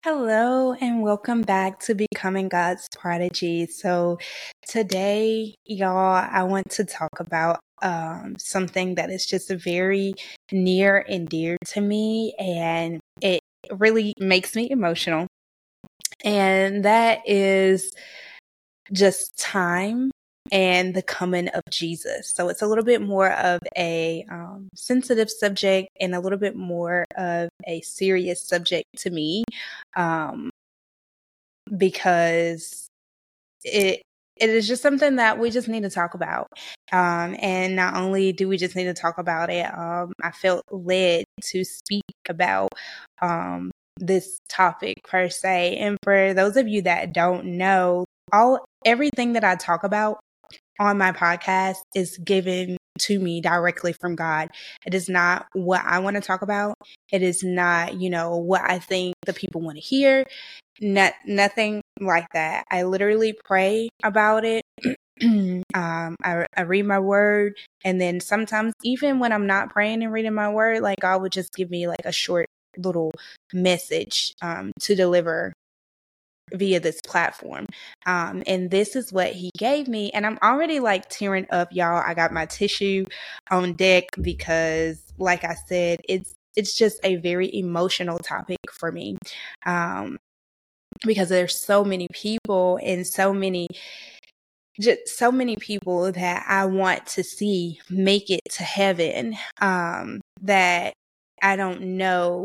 Hello and welcome back to Becoming God's Prodigy. So today, y'all, I want to talk about something that is just very near and dear to me, and it really makes me emotional. And that is just time and the coming of Jesus. So it's a little bit more of a sensitive subject and a little bit more of a serious subject to me. Um, because it is just something that we just need to talk about. And not only do we just need to talk about it, I felt led to speak about this topic per se. And for those of you that don't know, everything that I talk about on my podcast is given to me directly from God. It is not what I want to talk about. It is not, what I think the people want to hear. Nothing like that. I literally pray about it. I read my word, and then sometimes even when I'm not praying and reading my word, like God would just give me like a short little message to deliver via this platform. And this is what he gave me. And I'm already like tearing up, y'all. I got my tissue on deck because, like I said, it's just a very emotional topic for me. Because there's so many people and so many people that I want to see make it to heaven, that I don't know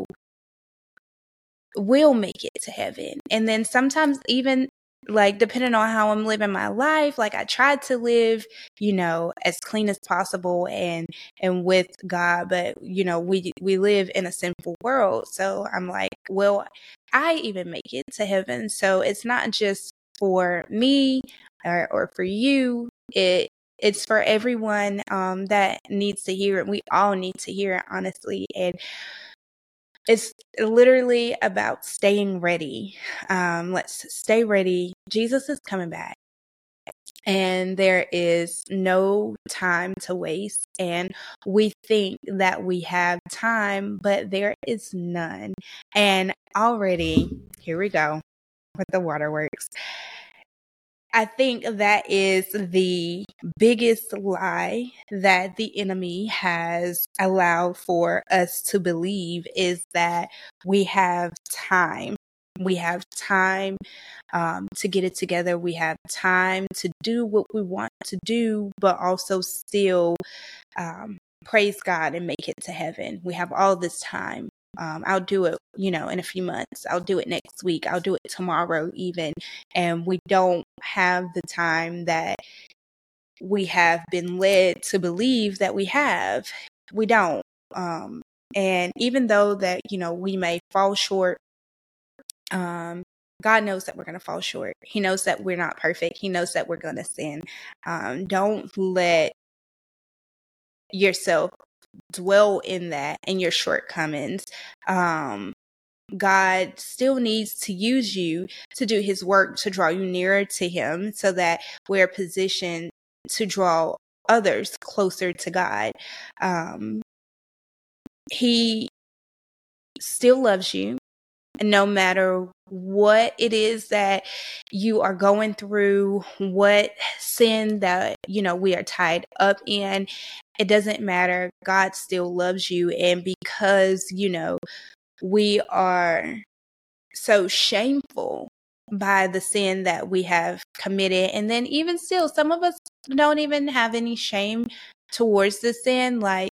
will make it to heaven. And then sometimes even like depending on how I'm living my life, like I tried to live, as clean as possible and with God, but we live in a sinful world. So I'm like, well, I even make it to heaven. So it's not just for me or for you. It's for everyone that needs to hear it. We all need to hear it, honestly. And it's literally about staying ready. Let's stay ready. Jesus is coming back, and there is no time to waste. And we think that we have time, but there is none. And already, here we go with the waterworks. I think that is the biggest lie that the enemy has allowed for us to believe, is that we have time. We have time to get it together. We have time to do what we want to do, but also still praise God and make it to heaven. We have all this time. I'll do it, in a few months. I'll do it next week. I'll do it tomorrow even. And we don't have the time that we have been led to believe that we have. We don't. And even though that, we may fall short, God knows that we're going to fall short. He knows that we're not perfect. He knows that we're going to sin. Don't let yourself dwell in that and your shortcomings. God still needs to use you to do his work, to draw you nearer to him, so that we're positioned to draw others closer to God. He still loves you. And no matter what it is that you are going through, what sin that, we are tied up in, it doesn't matter. God still loves you. And because, we are so shameful by the sin that we have committed. And then even still, some of us don't even have any shame towards the sin. Like,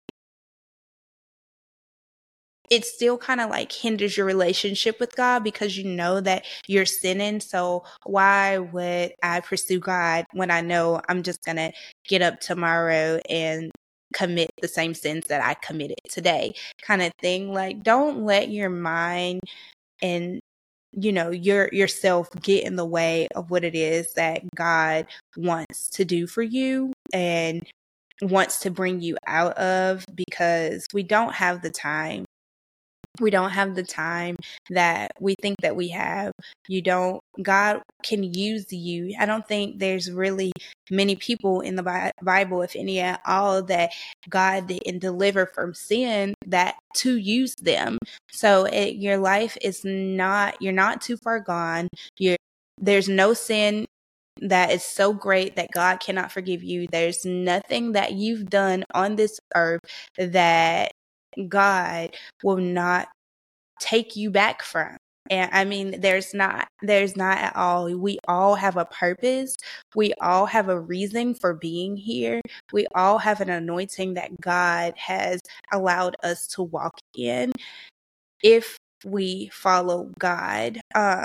it still kind of like hinders your relationship with God because you know that you're sinning. So why would I pursue God when I know I'm just going to get up tomorrow and commit the same sins that I committed today, kind of thing? Like, don't let your mind and yourself get in the way of what it is that God wants to do for you and wants to bring you out of, because we don't have the time We don't have the time that we think that we have. God can use you. I don't think there's really many people in the Bible, if any at all, that God didn't deliver from sin that to use them. So your life is you're not too far gone. There's no sin that is so great that God cannot forgive you. There's nothing that you've done on this earth that God will not take you back from. And I mean, there's not at all. We all have a purpose. We all have a reason for being here. We all have an anointing that God has allowed us to walk in if we follow God.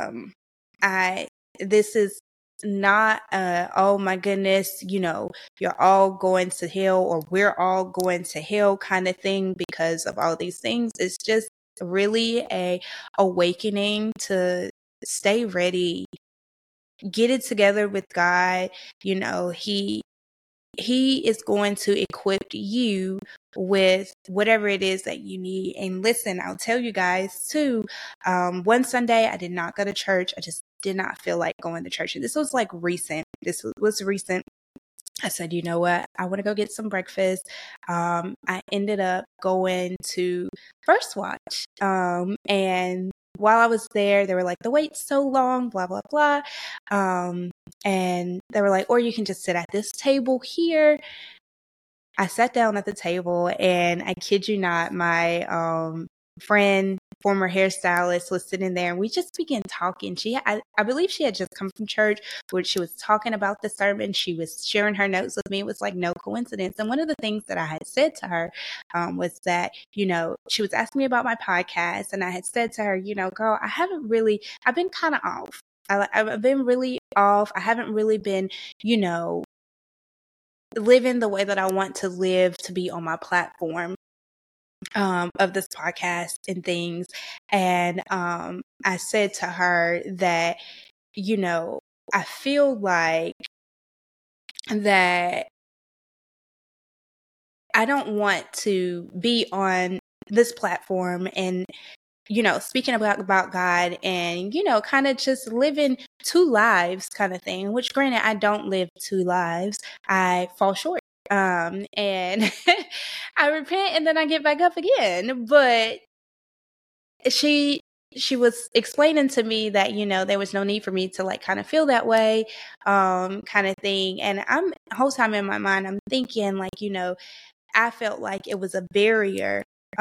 This is not oh my goodness, you're all going to hell or we're all going to hell kind of thing because of all these things. It's just really a awakening to stay ready, get it together with God. He is going to equip you with whatever it is that you need. And listen, I'll tell you guys too, one Sunday I did not go to church. I just did not feel like going to church. And this was like recent. This was recent. I said, you know what? I want to go get some breakfast. I ended up going to First Watch. And while I was there, they were like, the wait's so long, blah, blah, blah. And they were like, or you can just sit at this table here. I sat down at the table, and I kid you not, my friend, former hairstylist, was sitting there, and we just began talking. I believe she had just come from church, where she was talking about the sermon. She was sharing her notes with me. It was like no coincidence. And one of the things that I had said to her was that, she was asking me about my podcast, and I had said to her, girl, I've been kind of off. I've been really off. I haven't really been, living the way that I want to live to be on my platform of this podcast and things. And I said to her that, I feel like that I don't want to be on this platform and speaking about God and, kind of just living two lives kind of thing, which granted, I don't live two lives. I fall short. And I repent and then I get back up again. But she was explaining to me that, there was no need for me to like kind of feel that way, kind of thing. And the whole time in my mind, I'm thinking like, I felt like it was a barrier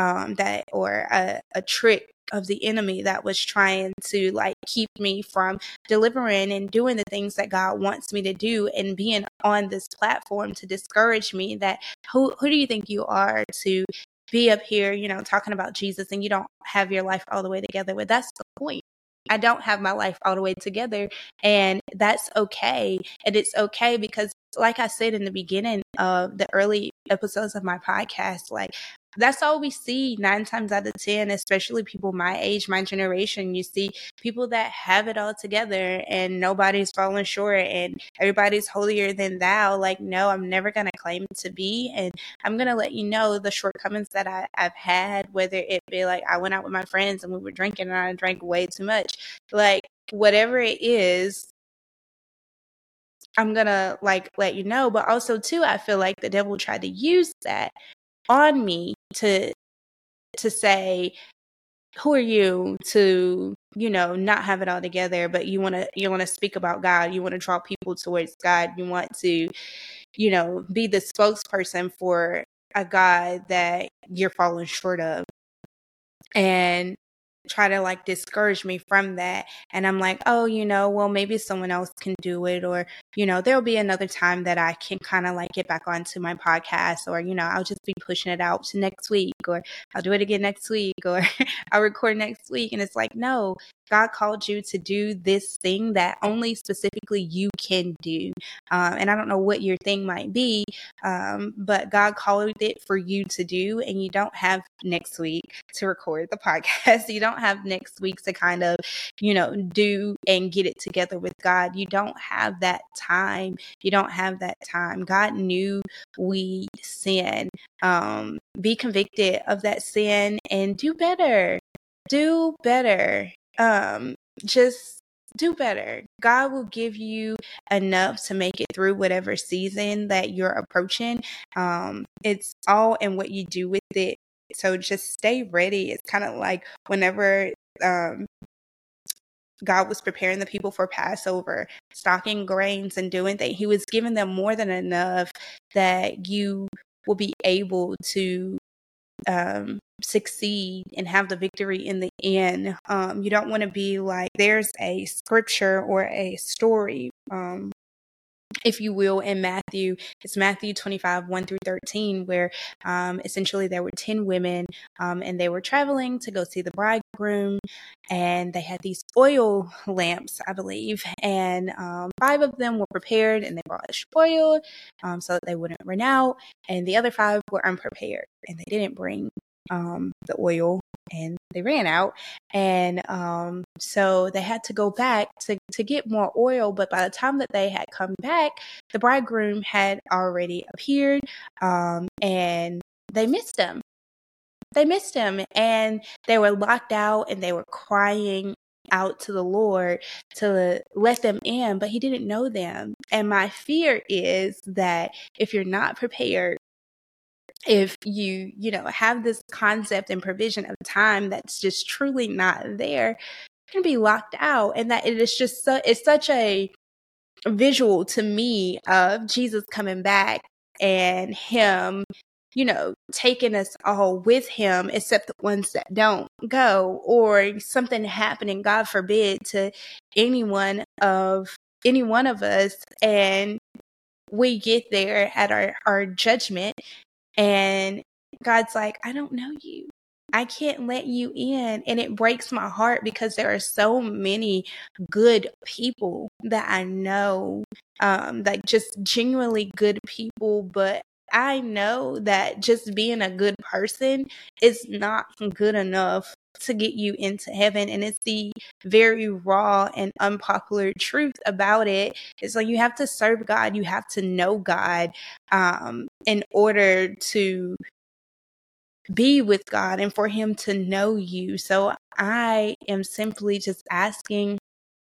or a trick of the enemy that was trying to like keep me from delivering and doing the things that God wants me to do, and being on this platform to discourage me that who do you think you are to be up here, talking about Jesus, and you don't have your life all the way together. Well, that's the point. I don't have my life all the way together, and that's okay. And it's okay because, like I said in the beginning of the early episodes of my podcast, like that's all we see 9 times out of 10, especially people my age, my generation. You see people that have it all together and nobody's falling short and everybody's holier than thou. Like, no, I'm never going to claim to be. And I'm going to let you know the shortcomings that I've had, whether it be like I went out with my friends and we were drinking and I drank way too much. Like, whatever it is, I'm going to like let you know. But also too, I feel like the devil tried to use that on me to say, who are you to, not have it all together, but you want to speak about God. You want to draw people towards God. You want to, be the spokesperson for a God that you're falling short of, and try to like discourage me from that. And I'm like, oh, well, maybe someone else can do it, or, there'll be another time that I can kind of like get back onto my podcast, or, I'll just be pushing it out to next week, or I'll do it again next week, or I'll record next week. And it's like, no, God called you to do this thing that only specifically you can do. And I don't know what your thing might be, but God called it for you to do, and you don't have next week to record the podcast. You don't have next week to kind of, do and get it together with God. You don't have that time. You don't have that time. God knew we sin. Be convicted of that sin and do better. do better. Just do better. God will give you enough to make it through whatever season that you're approaching. It's all in what you do with it. So just stay ready. It's kind of like whenever God was preparing the people for Passover, stocking grains and doing things. He was giving them more than enough that you will be able to succeed and have the victory in the end. You don't want to be like, there's a scripture or a story, if you will, in Matthew. It's Matthew 25, 1 through 13, where essentially there were 10 women and they were traveling to go see the bridegroom. And they had these oil lamps, I believe. And 5 of them were prepared and they brought oil so that they wouldn't run out. And the other 5 were unprepared and they didn't bring the oil and they ran out. And so they had to go back to get more oil. But by the time that they had come back, the bridegroom had already appeared and they missed him. They missed him and they were locked out and they were crying out to the Lord to let them in, but he didn't know them. And my fear is that if you're not prepared, if you have this concept and provision of time that's just truly not there, you're gonna be locked out. And that it is just it's such a visual to me of Jesus coming back and him, taking us all with him, except the ones that don't go, or something happening, God forbid, to any one of us, and we get there at our judgment, and God's like, I don't know you. I can't let you in. And it breaks my heart because there are so many good people that I know, like just genuinely good people. But I know that just being a good person is not good enough to get you into heaven. And it's the very raw and unpopular truth about it. It's like you have to serve God. You have to know God in order to be with God and for him to know you. So I am simply just asking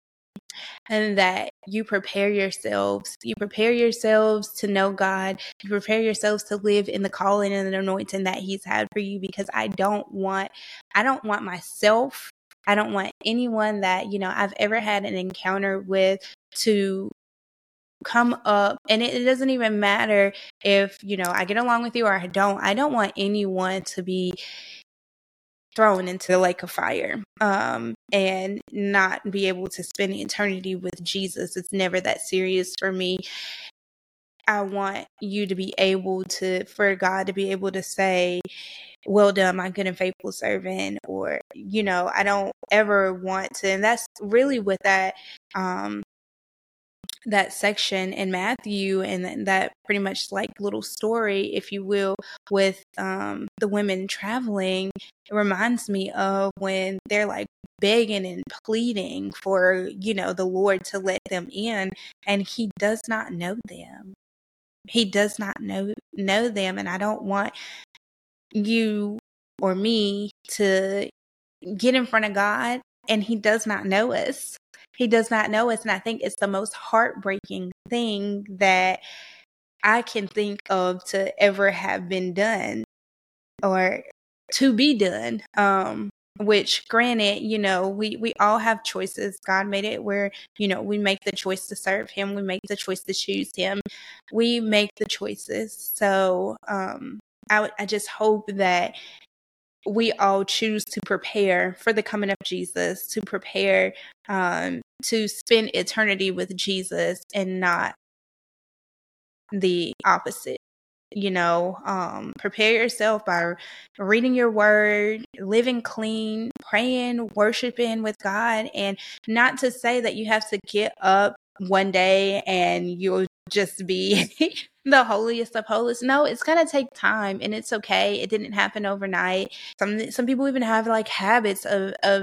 and that you prepare yourselves. You prepare yourselves to know God. You prepare yourselves to live in the calling and the anointing that he's had for you, because I don't want myself, I don't want anyone that, I've ever had an encounter with to come up, and it doesn't even matter if, I get along with you or I don't want anyone to be thrown into the lake of fire and not be able to spend eternity with Jesus. It's never that serious for me. I want you to be able to, for God to be able to say, well done, my good and faithful servant, or, I don't ever want to, and that's really what that section in Matthew and that pretty much like little story, if you will, with the women traveling, it reminds me of when they're like begging and pleading for, the Lord to let them in, and he does not know them. He does not know them, and I don't want you or me to get in front of God and he does not know us. He does not know us. And I think it's the most heartbreaking thing that I can think of to ever have been done or to be done. Which granted, we all have choices. God made it where, we make the choice to serve him. We make the choice to choose him. We make the choices. So I just hope that we all choose to prepare for the coming of Jesus, to prepare to spend eternity with Jesus and not the opposite. Prepare yourself by reading your word, living clean, praying, worshiping with God, and not to say that you have to get up one day and you'll just be the holiest of holies. No, it's going to take time, and it's okay. It didn't happen overnight. Some people even have like habits of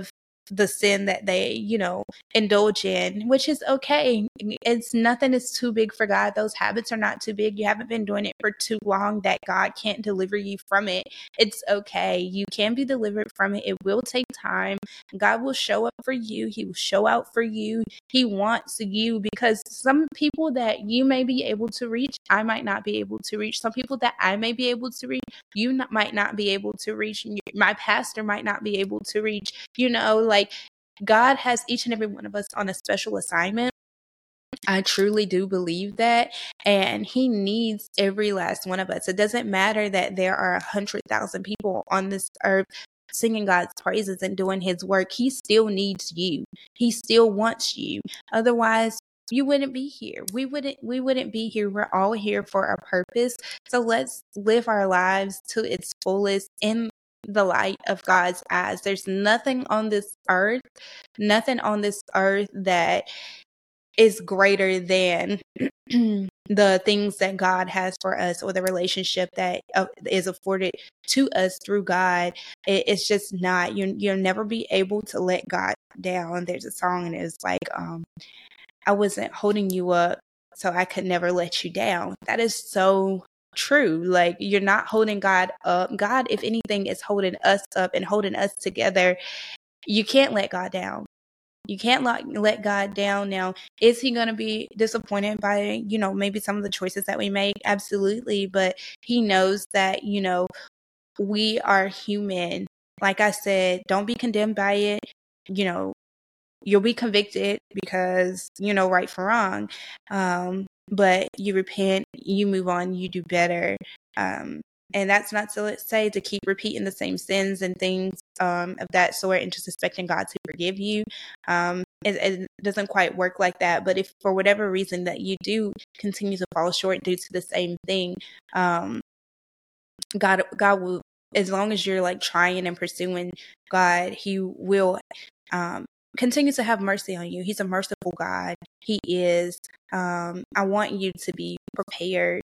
the sin that they, indulge in, which is okay. Nothing is too big for God. Those habits are not too big. You haven't been doing it for too long that God can't deliver you from it. It's okay. You can be delivered from it. It will take time. God will show up for you. He will show out for you. He wants you, because some people that you may be able to reach, I might not be able to reach. Some people that I may be able to reach, might not be able to reach. My pastor might not be able to reach. Like, God has each and every one of us on a special assignment. I truly do believe that. And He needs every last one of us. It doesn't matter that there are 100,000 people on this earth singing God's praises and doing His work. He still needs you. He still wants you. Otherwise, you wouldn't be here. We wouldn't be here. We're all here for a purpose. So let's live our lives to its fullest in the light of God's eyes. There's nothing on this earth that is greater than the things that God has for us, or the relationship that is afforded to us through God. It's just not. You'll never be able to let God down. There's a song, and it's like, I wasn't holding you up, so I could never let you down. That is so true. Like, you're not holding God up. God, if anything, is holding us up and holding us together. You can't let God down. You can't let God down. Now, is He going to be disappointed by, maybe some of the choices that we make? Absolutely. But He knows that, we are human. Like I said, don't be condemned by it. You'll be convicted because, right from wrong. But you repent, you move on, you do better. And that's not to say to keep repeating the same sins and things of that sort and just expecting God to forgive you. It doesn't quite work like that. But if for whatever reason that you do continue to fall short due to the same thing, God will, as long as you're like trying and pursuing God, He will continue to have mercy on you. He's a merciful God. He is. I want you to be prepared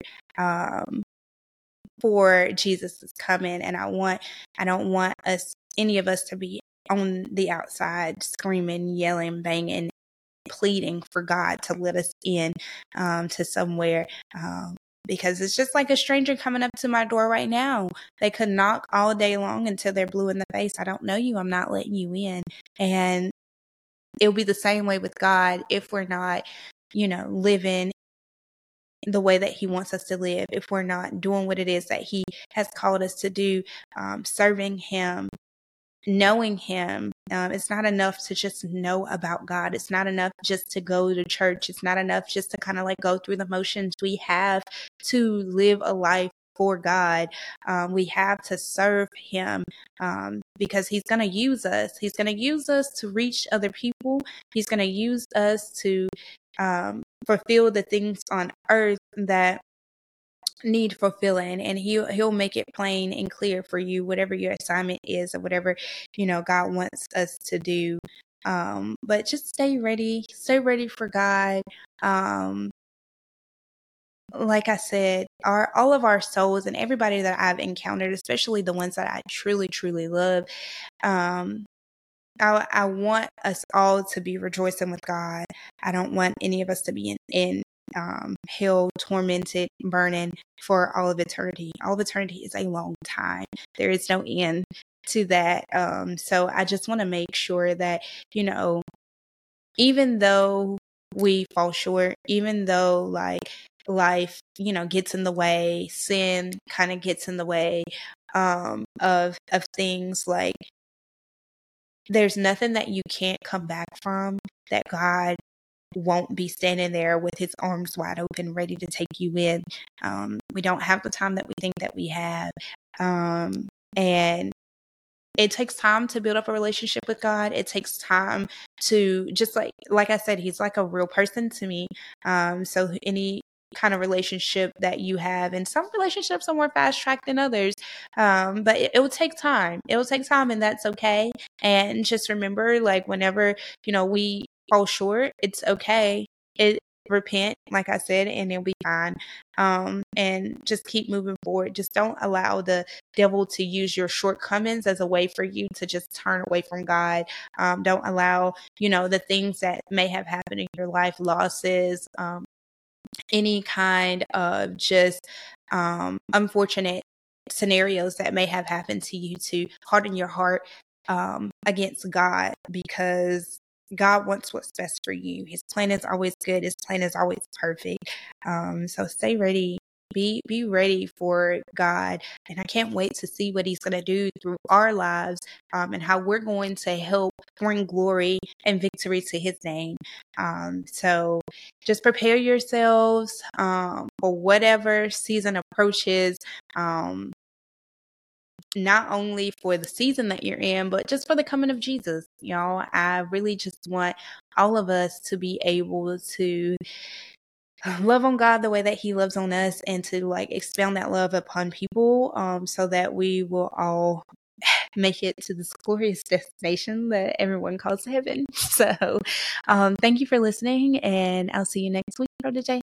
for Jesus' coming, and I don't want any of us to be on the outside screaming, yelling, banging, pleading for God to let us in to somewhere. Because it's just like a stranger coming up to my door right now. They could knock all day long until they're blue in the face. I don't know you. I'm not letting you in. And it'll be the same way with God if we're not, living the way that He wants us to live, if we're not doing what it is that He has called us to do, serving Him, knowing Him. It's not enough to just know about God. It's not enough just to go to church. It's not enough just to kind of like go through the motions. We have to live a life for God. We have to serve Him because He's going to use us. He's going to use us to reach other people. He's going to use us to fulfill the things on earth that need fulfilling, and he'll make it plain and clear for you, whatever your assignment is or whatever God wants us to do. But just stay ready for God. Like I said, all of our souls and everybody that I've encountered, especially the ones that I truly love, I want us all to be rejoicing with God. I don't want any of us to be in hell, tormented, burning for all of eternity. All of eternity is a long time. There is no end to that. So I just want to make sure that, even though we fall short, even though like life, gets in the way, sin kind of gets in the way of things, like there's nothing that you can't come back from that God won't be standing there with His arms wide open, ready to take you in. We don't have the time that we think that we have. And it takes time to build up a relationship with God. It takes time to just like I said, He's like a real person to me. So any kind of relationship that you have, and some relationships are more fast tracked than others. But it will take time. It will take time, and that's okay. And just remember, like whenever, we fall short, it's okay. repent, like I said, and it'll be fine. And just keep moving forward. Just don't allow the devil to use your shortcomings as a way for you to just turn away from God. Don't allow, the things that may have happened in your life, losses, any kind of just unfortunate scenarios that may have happened to you to harden your heart against God, because God wants what's best for you. His plan is always good. His plan is always perfect. So stay ready. Be ready for God. And I can't wait to see what he's going to do through our lives, and how we're going to help bring glory and victory to his name. So just prepare yourselves for whatever season approaches. Not only for the season that you're in, but just for the coming of Jesus. I really just want all of us to be able to love on God the way that he loves on us, and to expound that love upon people, so that we will all make it to this glorious destination that everyone calls heaven. So thank you for listening, and I'll see you next week, Protege.